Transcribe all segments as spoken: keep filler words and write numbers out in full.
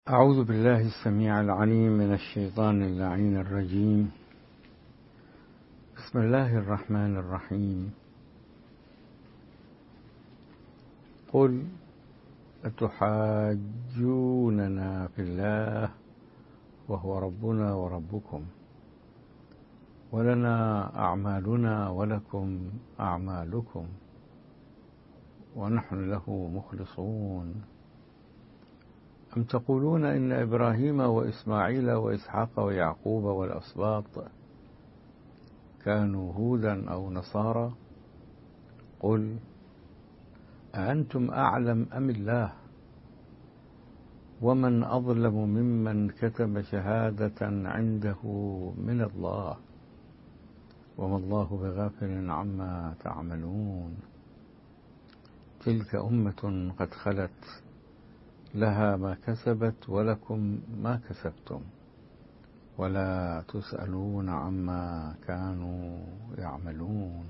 أعوذ بالله السميع العليم من الشيطان اللعين الرجيم. بسم الله الرحمن الرحيم. قل أتحاجوننا في الله وهو ربنا وربكم ولنا أعمالنا ولكم أعمالكم ونحن له مخلصون. أم تقولون إن إبراهيم وإسماعيل وإسحاق ويعقوب والأسباط كانوا هودا أو نصارى؟ قل أأنتم أعلم أم الله؟ ومن أظلم ممن كتم شهادة عنده من الله وما الله بغافل عما تعملون. تلك أمة قد خلت لها ما كسبت ولكم ما كسبتم ولا تسألون عما كانوا يعملون.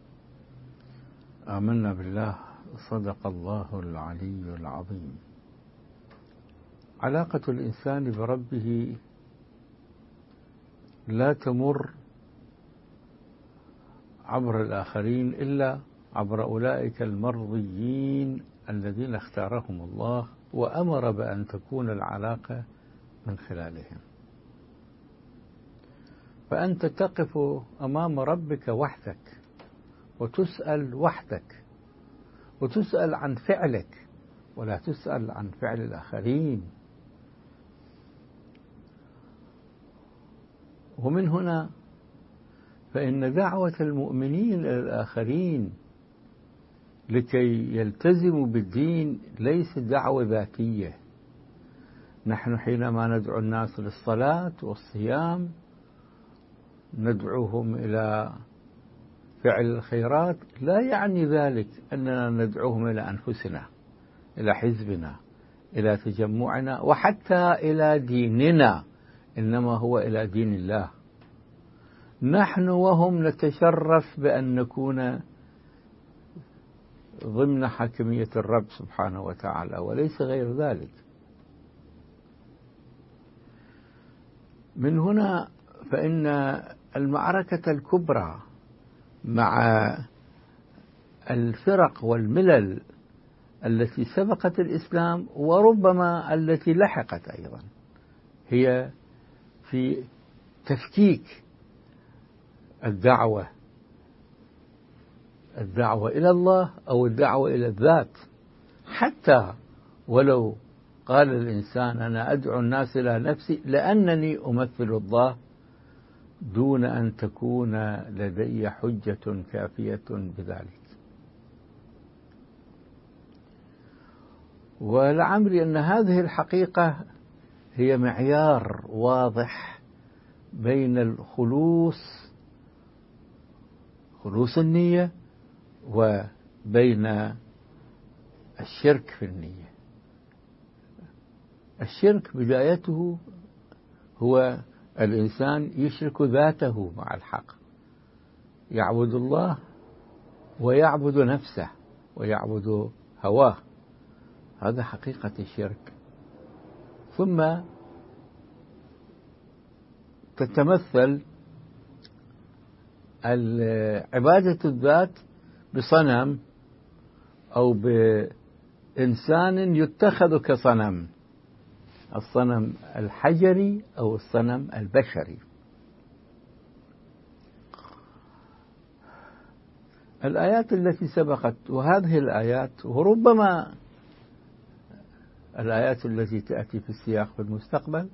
آمنا بالله. صدق الله العلي العظيم. علاقة الإنسان بربه لا تمر عبر الآخرين إلا عبر أولئك المرضيين الذين اختارهم الله وأمر بأن تكون العلاقة من خلالهم. فأنت تقف أمام ربك وحدك وتسأل وحدك وتسأل عن فعلك ولا تسأل عن فعل الآخرين. ومن هنا فإن دعوة المؤمنين إلى الآخرين لكي يلتزموا بالدين ليست دعوة ذاتية. نحن حينما ندعو الناس للصلاة والصيام ندعوهم إلى فعل الخيرات، لا يعني ذلك أننا ندعوهم إلى أنفسنا، إلى حزبنا، إلى تجمعنا، وحتى إلى ديننا، إنما هو إلى دين الله. نحن وهم نتشرف بأن نكون ضمن حاكمية الرب سبحانه وتعالى وليس غير ذلك. من هنا فإن المعركة الكبرى مع الفرق والملل التي سبقت الإسلام وربما التي لحقت أيضا هي في تفكيك الدعوة الدعوة إلى الله أو الدعوة إلى الذات. حتى ولو قال الإنسان أنا أدعو الناس إلى نفسي لأنني أمثل الله دون أن تكون لدي حجة كافية بذلك. ولعمري أن هذه الحقيقة هي معيار واضح بين الخلوص خلوص النية وبين الشرك في النية. الشرك بدايته هو الإنسان يشرك ذاته مع الحق، يعبد الله ويعبد نفسه ويعبد هواه، هذا حقيقة الشرك. ثم تتمثل عبادة الذات بصنم أو بإنسان يتخذ كصنم، الصنم الحجري أو الصنم البشري. الآيات التي سبقت وهذه الآيات وربما الآيات التي تأتي في السياق في المستقبل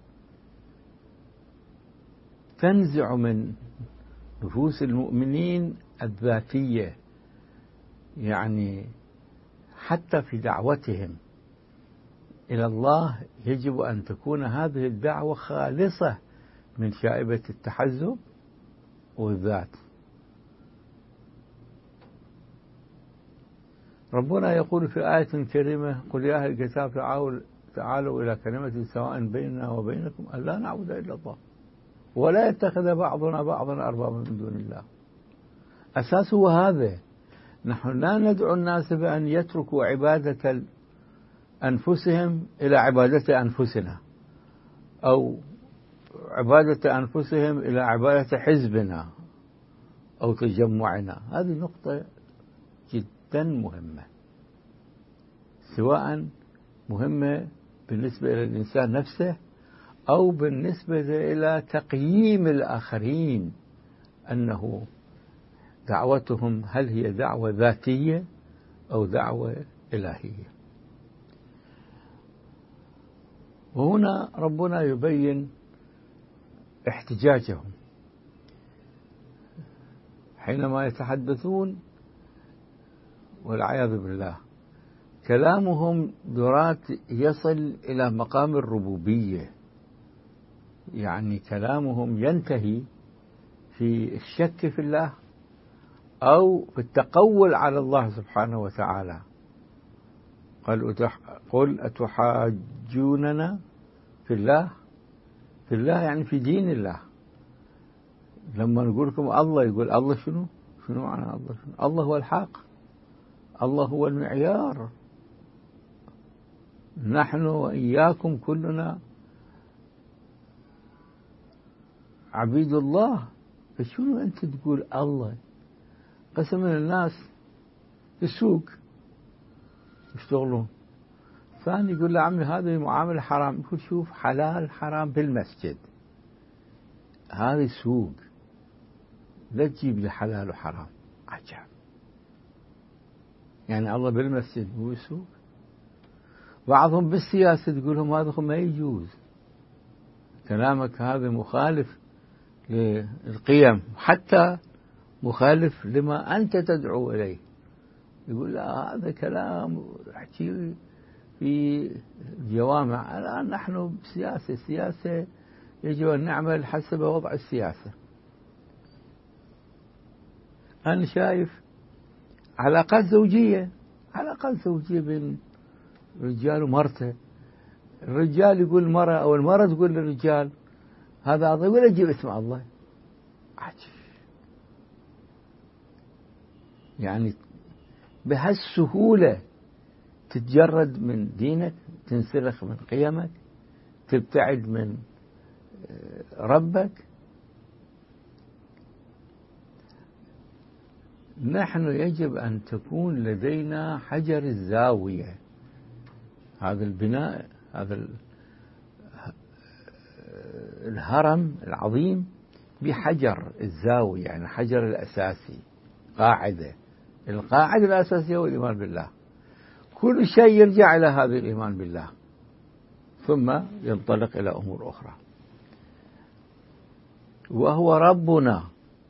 تنزع من نفوس المؤمنين الذاتية، يعني حتى في دعوتهم إلى الله يجب أن تكون هذه الدعوة خالصة من شائبة التحزب والذات. ربنا يقول في آية كريمة قل يا أهل الكتاب تعالوا, تعالوا إلى كلمة سواء بيننا وبينكم أن لا نعبد إلا الله ولا يتخذ بعضنا بعضا أربابا من دون الله. أساسه هذا. نحن لا ندعو الناس بأن يتركوا عبادة أنفسهم إلى عبادة أنفسنا، أو عبادة أنفسهم إلى عبادة حزبنا أو تجمعنا. هذه نقطة جدا مهمة، سواء مهمة بالنسبة إلى الإنسان نفسه أو بالنسبة إلى تقييم الآخرين، أنه دعوتهم هل هي دعوة ذاتية أو دعوة إلهية. وهنا ربنا يبين احتجاجهم حينما يتحدثون، والعياذ بالله كلامهم درات يصل إلى مقام الربوبية، يعني كلامهم ينتهي في الشك في الله أو في التقول على الله سبحانه وتعالى. قال قل أتحاجوننا في الله، في الله يعني في دين الله. لما نقول لكم الله، يقول الله شنو؟ شنو معنى الله؟ شنو؟ الله هو الحق، الله هو المعيار، نحن وإياكم كلنا عبيد الله. فشنو أنت تقول الله؟ قسم من الناس في السوق يشتغلون، ثاني يقول له عمي هذه معاملة حرام، يقول شوف حلال حرام بالمسجد، هذه سوق، لا تجيب لي حلال وحرام. عجب، يعني الله بالمسجد هو السوق. بعضهم بالسياسة تقول لهم هذا ما يجوز، كلامك هذا مخالف للقيم، حتى مخالف لما أنت تدعو إليه. يقول لا هذا كلام احكي في جوامع، الآن نحن بسياسة، السياسة يجب أن نعمل حسب وضع السياسة. أنا شايف علاقات زوجية، علاقات زوجية بين رجال ومرته، الرجال يقول المرأة أو المرأة تقول للرجال هذا الله، ولا يجيب اسم الله. عجب، يعني بهالسهولة تتجرد من دينك، تنسلخ من قيمك، تبتعد من ربك. نحن يجب أن تكون لدينا حجر الزاوية، هذا البناء، هذا الهرم العظيم بحجر الزاوية، يعني حجر الأساسي، قاعدة، القاعدة الأساسية هو الإيمان بالله. كل شيء يرجع إلى هذا الإيمان بالله، ثم ينطلق إلى أمور أخرى. وهو ربنا،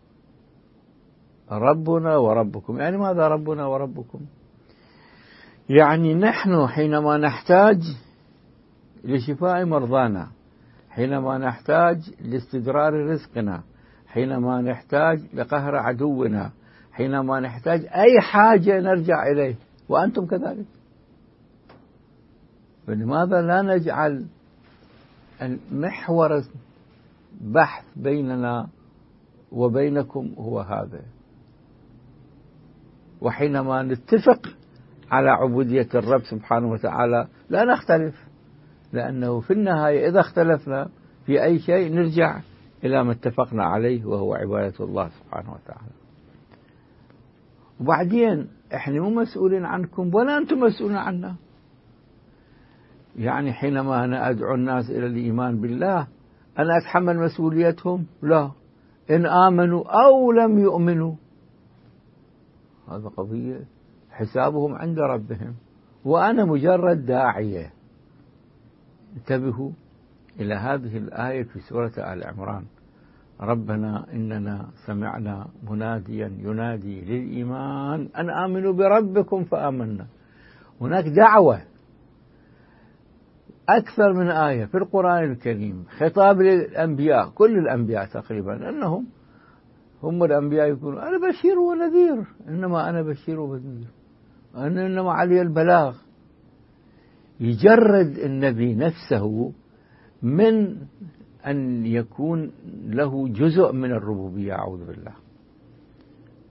ربنا وربكم. يعني ماذا ربنا وربكم؟ يعني نحن حينما نحتاج لشفاء مرضانا، حينما نحتاج لاستدرار رزقنا، حينما نحتاج لقهر عدونا، حينما نحتاج أي حاجة نرجع إليه، وأنتم كذلك. فلماذا لا نجعل المحور بحث بيننا وبينكم هو هذا؟ وحينما نتفق على عبودية الرب سبحانه وتعالى لا نختلف، لأنه في النهاية إذا اختلفنا في أي شيء نرجع إلى ما اتفقنا عليه، وهو عبادة الله سبحانه وتعالى. وبعدين إحنا مو مسؤولين عنكم ولا أنتم مسؤولين عنا. يعني حينما أنا أدعو الناس إلى الإيمان بالله أنا أتحمل مسؤوليتهم؟ لا، إن آمنوا أو لم يؤمنوا هذا قضية حسابهم عند ربهم، وأنا مجرد داعية. انتبهوا إلى هذه الآية في سورة آل عمران: ربنا إننا سمعنا مناديا ينادي للإيمان أن آمنوا بربكم فآمنا. هناك دعوة، أكثر من آية في القرآن الكريم، خطاب للأنبياء، كل الأنبياء تقريبا، أنهم هم الأنبياء يقولون أنا بشير ونذير، إنما أنا بشير ونذير، أنا إنما علي البلاغ. يجرد النبي نفسه من أن يكون له جزء من الربوبية، أعوذ بالله.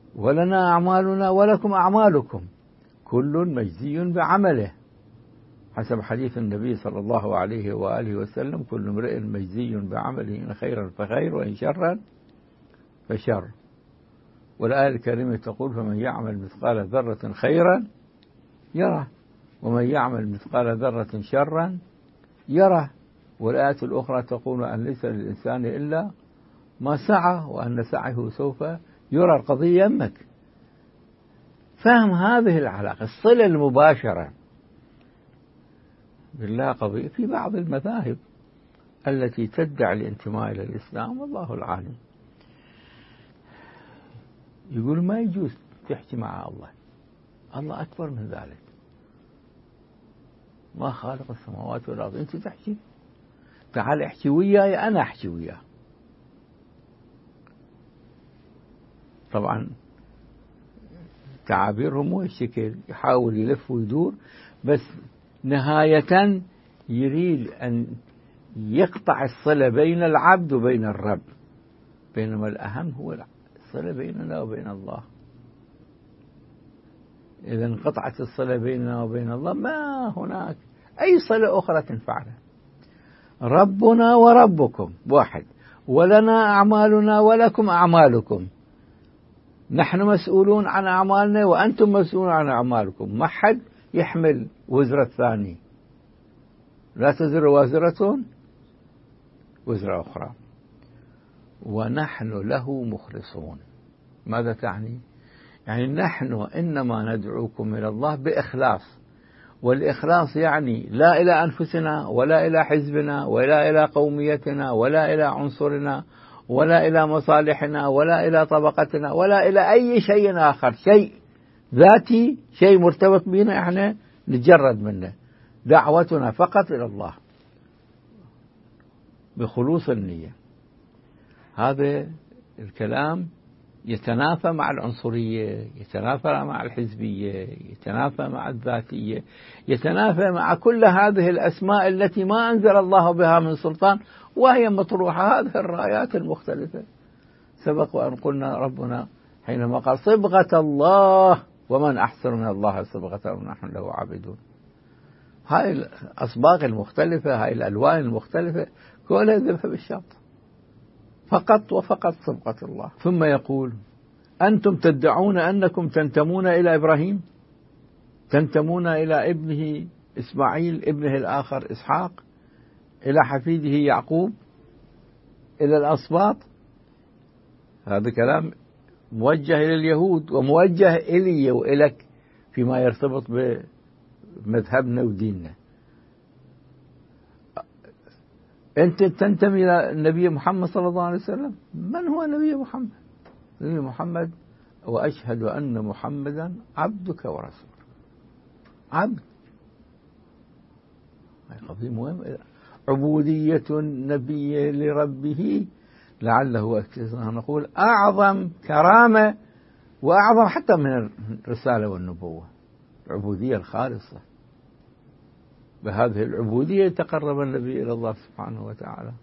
ولنا أعمالنا ولكم أعمالكم كل مجزي بعمله. حسب حديث النبي صلى الله عليه وآله وسلم: كل امرئ مجزي بعمله، إن خيرا فخير وإن شرا فشر. والآية الكريمة تقول: فمن يعمل مثقال ذرة خيرا يره، ومن يعمل مثقال ذرة شرا يره. والآية الأخرى تقول: أن ليس للإنسان إلا ما سعى وأن سعيه سوف يرى. القضية يمك فهم هذه العلاقة، الصلة المباشرة بالله. قضية في بعض المذاهب التي تدعي الانتماء إلى الإسلام، والله العالم، يقول ما يجوز تحكي مع الله، الله أكبر من ذلك، ما خالق السماوات والأرض، أنت تحكي؟ تعال احكي وياي، أنا أحكي وياه. طبعا تعابيرهم مو الشكل، يحاول يلف ويدور، بس نهاية يريد أن يقطع الصلة بين العبد وبين الرب، بينما الأهم هو الصلة بيننا وبين الله. إذا انقطعت الصلة بيننا وبين الله ما هناك أي صلة أخرى تنفعنا. ربنا وربكم واحد، ولنا أعمالنا ولكم أعمالكم، نحن مسؤولون عن أعمالنا وأنتم مسؤولون عن أعمالكم، ما حد يحمل وزر الثاني، لا تزر وازرة وزر أخرى، ونحن له مخلصون. ماذا تعني؟ يعني نحن إنما ندعوكم إلى الله بإخلاص، والإخلاص يعني لا إلى أنفسنا ولا إلى حزبنا ولا إلى قوميتنا ولا إلى عنصرنا ولا إلى مصالحنا ولا إلى طبقتنا ولا إلى أي شيء آخر، شيء ذاتي، شيء مرتبط بنا احنا نتجرد منه. دعوتنا فقط إلى الله بخلوص النية. هذا الكلام يتنافى مع العنصرية، يتنافى مع الحزبية، يتنافى مع الذاتية، يتنافى مع كل هذه الأسماء التي ما أنزل الله بها من سلطان، وهي مطروحة هذه الرايات المختلفة. سبق وأن قلنا ربنا حينما قال: صبغة الله ومن أحسن من الله صبغة ونحن له عابدون. هاي الأصباغ المختلفة، هاي الألوان المختلفة، كلها ذبح بالشط، فقط وفقط صبغة الله. ثم يقول: أنتم تدعون أنكم تنتمون إلى إبراهيم، تنتمون إلى ابنه إسماعيل، ابنه الآخر إسحاق، إلى حفيده يعقوب، إلى الأسباط. هذا كلام موجه إلى اليهود وموجه إلي وإلك فيما يرتبط بمذهبنا وديننا. أنت تنتمي إلى النبي محمد صلى الله عليه وسلم. من هو النبي محمد؟ النبي محمد: وأشهد أن محمدا عبدك ورسولك. عبد، هذه قضية مهمة. عبودية النبي لربه لعله نقول أعظم كرامة وأعظم حتى من الرسالة والنبوة، العبودية الخالصة. بهذه العبودية تقرب النبي إلى الله سبحانه وتعالى.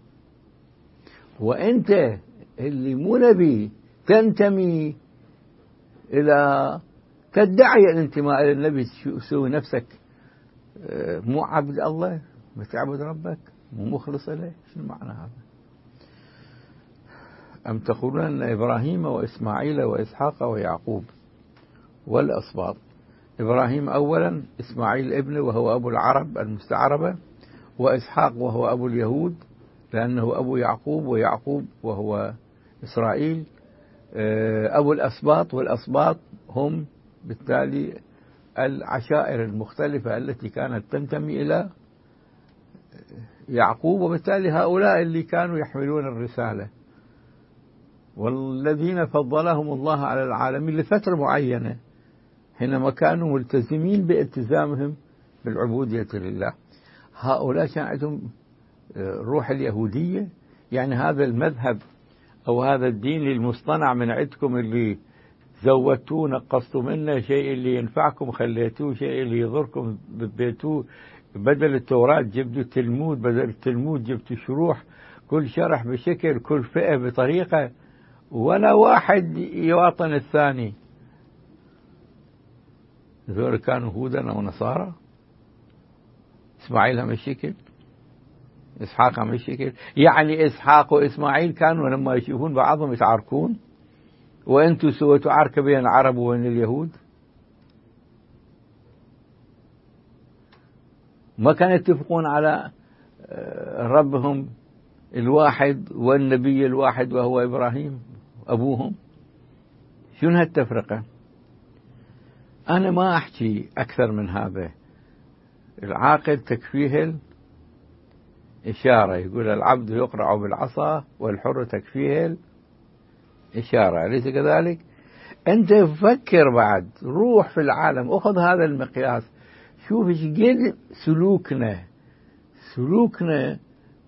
وأنت اللي مو نبي تنتمي إلى، تدعي الانتماء إلى النبي، تسوي نفسك مو عبد الله، بتعبد ربك، مو مخلص له. شو معنى هذا؟ أم تقولون أن إبراهيم وإسماعيل وإسحاق ويعقوب والأسباط. إبراهيم أولا، إسماعيل ابنه وهو أبو العرب المستعربة، وإسحاق وهو أبو اليهود لأنه أبو يعقوب، ويعقوب وهو إسرائيل أبو الأسباط، والأسباط هم بالتالي العشائر المختلفة التي كانت تنتمي إلى يعقوب، وبالتالي هؤلاء اللي كانوا يحملون الرسالة، والذين فضلهم الله على العالمين لفترة معينة حينما كانوا ملتزمين بالتزامهم بالعبودية لله. هؤلاء كان عندهم روح اليهودية، يعني هذا المذهب أو هذا الدين المصطنع من عندكم اللي زودتوه نقصتوا منه، شيء اللي ينفعكم خليتوه، شيء اللي يضركم بديتوه. بدل التوراة جبتوا التلمود، بدل التلمود جبتوا شروح، كل شرح بشكل، كل فئة بطريقة، ولا واحد يواطن الثاني. ذول كانوا هودا أو نصارى، إسماعيل هم الشكل، إسحاق هم الشكل. يعني إسحاق وإسماعيل كانوا لما يشوفون بعضهم يتعاركون، وأنتم سويتوا عركة بين العرب وبين اليهود؟ ما كانوا يتفقون على ربهم الواحد والنبي الواحد وهو إبراهيم أبوهم؟ شنو هالتفرقة؟ أنا ما أحكي أكثر من هذا. العاقل تكفيه الإشارة، يقول العبد يقرع بالعصا والحر تكفيه الإشارة، أليس كذلك؟ أنت فكر بعد، روح في العالم، أخذ هذا المقياس، شوف إيش قد سلوكنا سلوكنا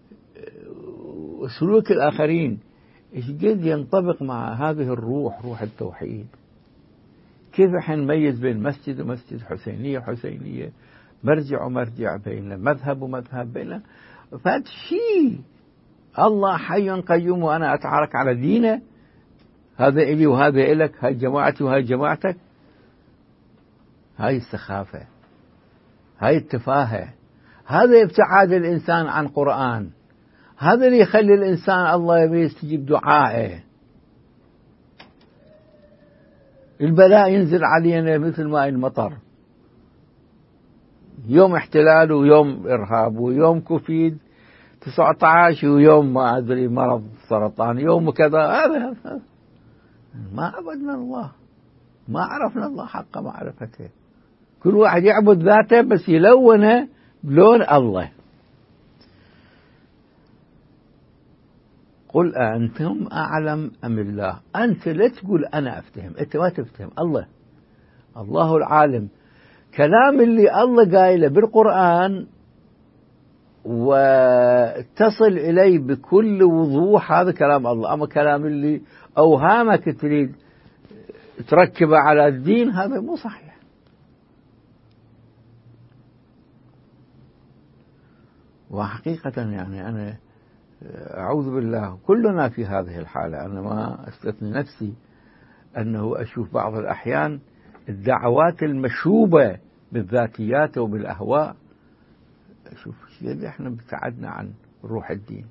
وسلوك الآخرين إيش قد ينطبق مع هذه الروح، روح التوحيد. كيف احنا نميز بين مسجد ومسجد، حسينية وحسينية، مرجع ومرجع، بين مذهب ومذهب، بين فهذا شيء. الله حي قيوم وأنا أتعارك على دينه، هذا إلي وهذا إلك، هاي جماعتي وهاي جماعتك. هاي السخافة، هاي التفاهة، هذا ابتعاد الإنسان عن قرآن، هذا اللي يخلي الإنسان الله يبي يستجيب دعائه. البلاء ينزل علينا مثل ماء المطر، يوم احتلال ويوم إرهاب ويوم كوفيد تسعة عشر ويوم ما أدري مرض سرطان يوم كذا. هذا ما عبدنا الله، ما عرفنا الله حق معرفته. كل واحد يعبد ذاته بس يلونه بلون الله. قل أنتم أعلم أم الله؟ أنت لا تقول أنا أفتهم، أنت ما تفتهم، الله الله العالم. كلام اللي الله قايله بالقرآن وتصل إليه بكل وضوح هذا كلام الله. أما كلام اللي أوهامك تريد تركبه على الدين هذا مو صحيح. وحقيقة يعني أنا أعوذ بالله كلنا في هذه الحالة. أنا ما أستثني نفسي أنه أشوف بعض الأحيان الدعوات المشوبة بالذاتيات وبالأهواء، أشوف شيء إحنا ابتعدنا عن روح الدين.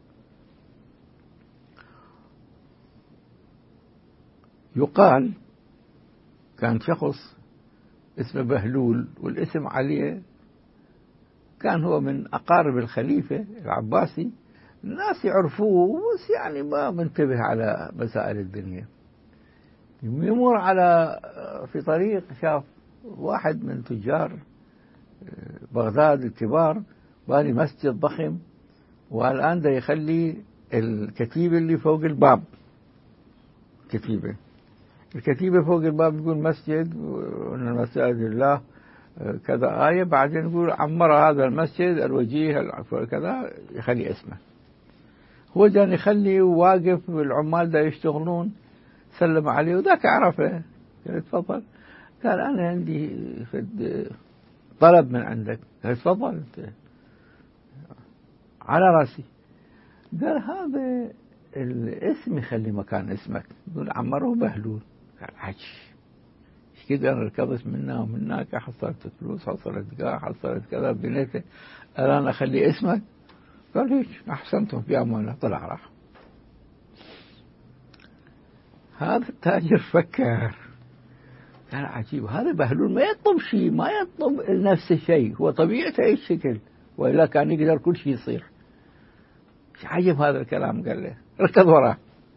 يقال كان شخص اسمه بهلول والاسم عليه، كان هو من أقارب الخليفة العباسي، الناس يعرفوه بس يعني ما منتبه على مسائل الدنيا. يمر على في طريق شاف واحد من تجار بغداد الكبار باني مسجد ضخم، والآن ده يخلي الكتيبة اللي فوق الباب، كتيبة الكتيبة فوق الباب يقول مسجد وأن المساجد لله كذا آية، بعدين يقول عمر هذا المسجد الوجيه كذا، يخلي اسمه. هو جان يخلي واقف والعمال دا يشتغلون، سلم عليه وذاك عرفه، قال تفضل. قال أنا عندي طلب من عندك. قال تفضل أنت، على راسي. قال هذا الاسم يخلي مكان اسمك، يقول عمره بهلول. قال عش ايش كده، انا ركضت منا ومناك، حصلت فلوس، حصلت كذا، حصلت كذا، بنيته، الان اخلي اسمك؟ قال ليش، احسنتم في امانه. طلع راح. هذا التاجر فكر، قال عجيب، هذا بهلول ما يطلب شيء، ما يطلب نفس الشيء، هو طبيعته اي شكل، والا كان يقدر كل شيء يصير. عجب هذا الكلام. قال له ركض وراه،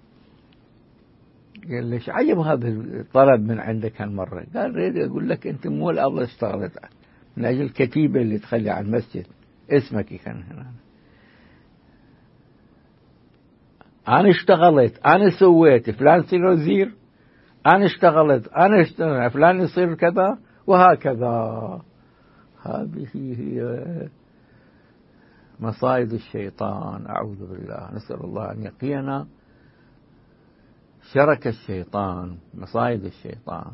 قال ليش عجب هذا الطلب من عندك هالمرة؟ قال ريد أقول لك أنت مو الأول اشتغلت من أجل الكتيبة اللي تخلي على المسجد اسمك كان هنا. أنا اشتغلت، أنا سويت، فلان يصير وزير، أنا اشتغلت، أنا اشتغلت، فلان يصير كذا وهكذا. هذه هي مصائد الشيطان، أعوذ بالله، نسأل الله أن يقينا شرك الشيطان، مصائد الشيطان.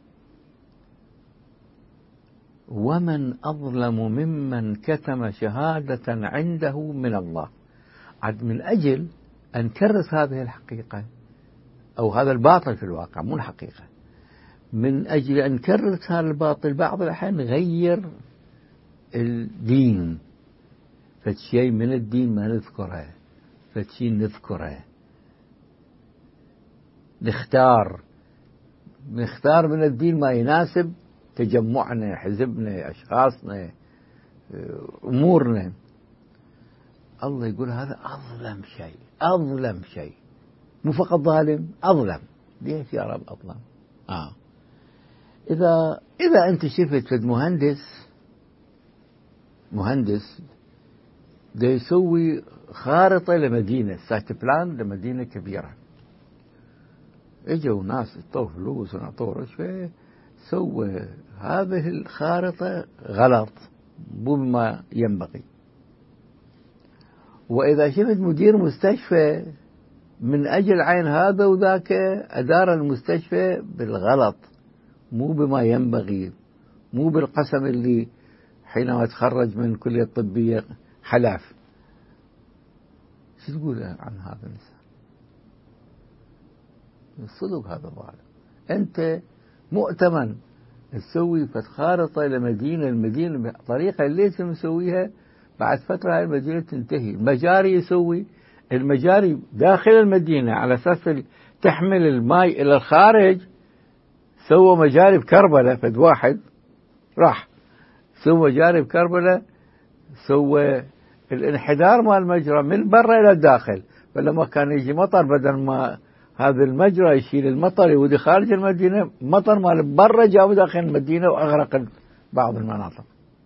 ومن أظلم ممن كتم شهادة عنده من الله. عد من أجل أن كرس هذه الحقيقة أو هذا الباطل في الواقع، مو الحقيقة، من أجل أن كرس هذا الباطل بعض الأحيان غير الدين، فشيء من الدين ما نذكره، فشيء نذكره، نختار نختار من الدين ما يناسب تجمعنا، حزبنا، أشخاصنا، أمورنا. الله يقول هذا أظلم شيء، أظلم شيء، مو فقط ظالم، أظلم. ليش يا رب أظلم؟ آه إذا إذا أنت شفت مهندس مهندس ده يسوي خارطة لمدينة، سايت بلان لمدينة كبيرة، اجوا ناس اعطوه فلوس ونعطوه رشوة، سوى هذه الخارطة غلط مو بما ينبغي. وإذا شفت مدير مستشفى من أجل عين هذا وذاك أدار المستشفى بالغلط مو بما ينبغي، مو بالقسم اللي حينما تخرج من الكلية الطبية حلف، شو تقول عن هذا الإنسان؟ الصدق هذا ظالم. أنت مؤتمن تسوي خارطة لمدينة، المدينة بطريقة اللي مسويها بعد فترة هاي المدينة تنتهي. المجاري يسوي المجاري داخل المدينة على أساس تحمل الماء إلى الخارج، سوى مجاري بكربلة، فد واحد راح سوى مجاري بكربلة، سوى الانحدار مال المجرى من برا إلى الداخل، فلما كان يجي مطر بدل ما هذا المجرى يشيل المطر يودي خارج المدينة، مطر مال برا جاء داخل المدينة وأغرق بعض المناطق.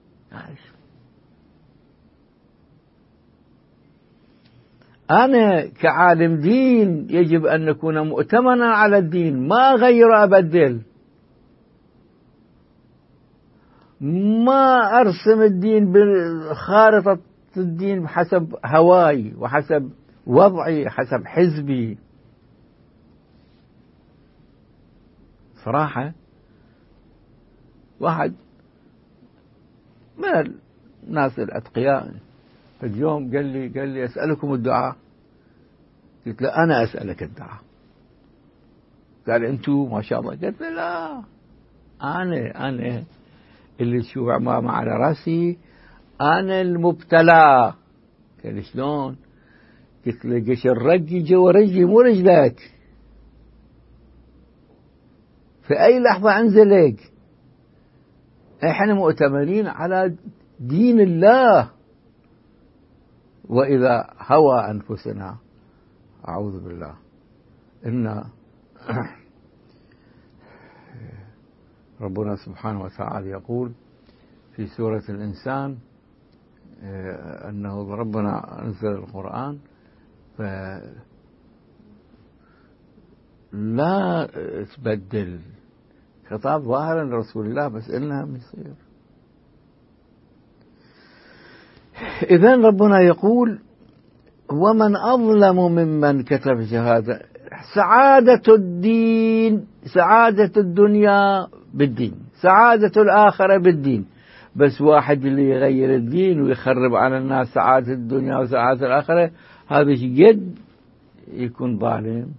أنا كعالم دين يجب أن نكون مؤتمنا على الدين، ما أغير أبدل، ما أرسم الدين بخارطة الدين حسب هواي وحسب وضعي حسب حزبي. صراحة واحد من الناس الأتقياء اليوم قال لي قال لي أسألكم الدعاء. قلت له أنا أسألك الدعاء. قال أنتوا ما شاء الله. قلت له لا، أنا أنا اللي تشوف عمامة على رأسي، أنا المبتلى. قال شلون؟ قلت له قشر رجي جوا رجلي مو رجلك، في أي لحظة أنزلك. إحنا مؤتمنين على دين الله، وإذا هوى أنفسنا أعوذ بالله إن ربنا سبحانه وتعالى يقول في سورة الإنسان أنه ربنا أنزل القرآن فلا تبدل خطاب ظاهرا لرسول الله، بس إنها مصير. إذن ربنا يقول ومن أظلم ممن كتب شهادة. سعادة الدين، سعادة الدنيا بالدين، سعادة الآخرة بالدين، بس واحد اللي يغير الدين ويخرب على الناس سعادة الدنيا وسعادة الآخرة، هذا جد يكون ظالم.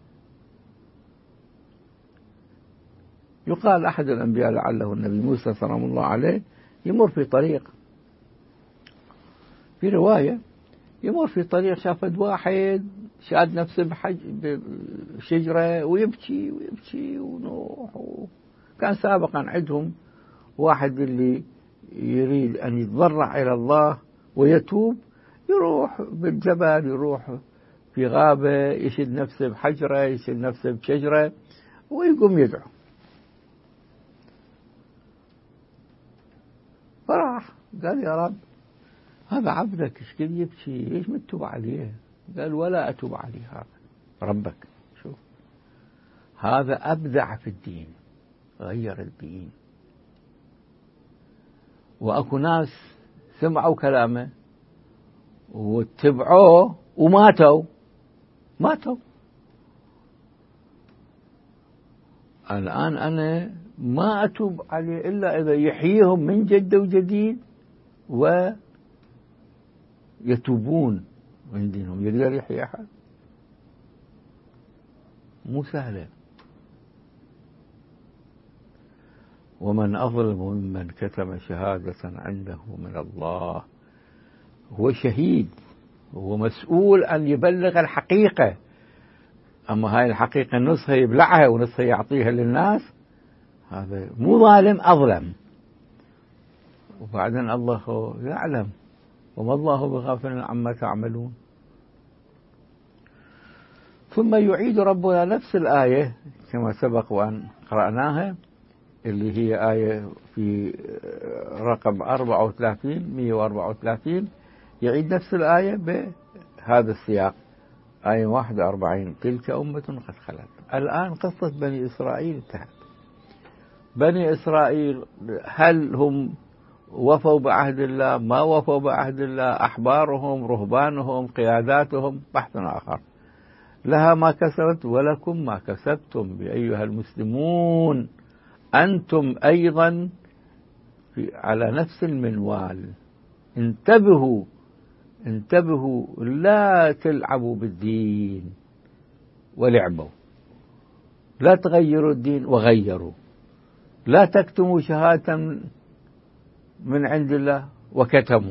يقال أحد الأنبياء لعله النبي موسى سلام الله عليه يمر في طريق، في رواية يمر في طريق شافت واحد شاد نفسه بحج بشجرة ويبكي ويبكي ونوح. كان سابقا عندهم واحد اللي يريد أن يتضرع إلى الله ويتوب يروح بالجبل، يروح في غابة، يشد نفسه بحجرة، يشد نفسه بشجرة ويقوم يدعو. فراح قال يا رب هذا عبدك ايش قد يبكي، ليش ما تتوب عليه؟ قال ولا أتوب عليه، هذا ربك. شوف هذا أبدع في الدين، غير الدين. وأكو ناس سمعوا كلامه واتبعوه وماتوا ماتوا. الآن أنا ما أتوب عليه إلا إذا يحييهم من جد وجديد ويتوبون من دينهم. يقدر يحيي أحد؟ مو سهلة. ومن أظلم ممن كتم شهادة عنده من الله. هو شهيد، هو مسؤول أن يبلغ الحقيقة، أما هاي الحقيقة نصها يبلعها ونصها يعطيها للناس، هذا مو ظالم، أظلم. وبعدين الله يعلم وما الله بغافل عما تعملون. ثم يعيد ربنا نفس الآية كما سبق وأن قرأناها، اللي هي آية في رقم أربعة وثلاثين مئة وأربعة وثلاثين، يعيد نفس الآية بهذا السياق، آية واحد وأربعين: تلك أمة قد خلت. الآن قصة بني إسرائيل انتهت. بني إسرائيل هل هم وفوا بعهد الله؟ ما وفوا بعهد الله؟ أحبارهم، رهبانهم، قياداتهم، بحث آخر. لها ما كسبت ولكم ما كسبتم أيها المسلمون، أنتم أيضا في على نفس المنوال. انتبهوا انتبهوا، لا تلعبوا بالدين ولعبوا، لا تغيروا الدين وغيروا، لا تكتموا شهادة من عند الله وكتموا.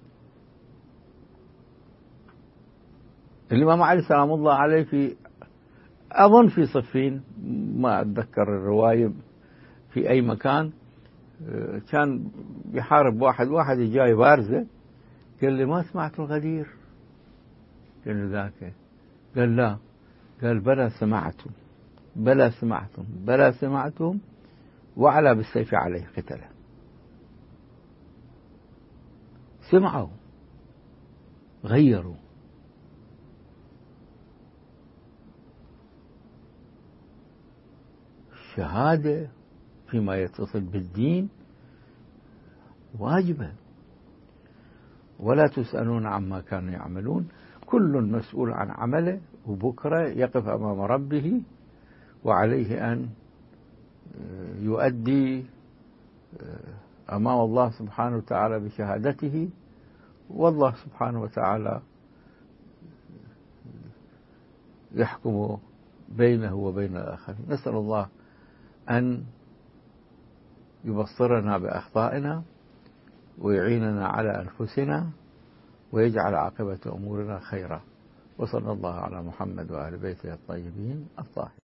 الإمام علي سلام الله عليه في أظن في صفين، ما أتذكر الرواية في أي مكان، كان بيحارب واحد واحد جاي بارزة، قال لي ما سمعت الغدير؟ قال له ذاك، قال لا، قال بلى سمعتم بلى سمعتم بلى سمعتم، وعلى بالسيف عليه قتله. سمعوا غيروا. الشهادة فيما يتصل بالدين واجبة، ولا تسألون عما كانوا يعملون. كل مسؤول عن عمله، وبكرة يقف أمام ربه وعليه أن يؤدي أمام الله سبحانه وتعالى بشهادته، والله سبحانه وتعالى يحكم بينه وبين الآخرين. نسأل الله أن يبصرنا بأخطائنا ويعيننا على أنفسنا ويجعل عاقبة أمورنا خيرا. وصلى الله على محمد وآل بيته الطيبين الطاهرين.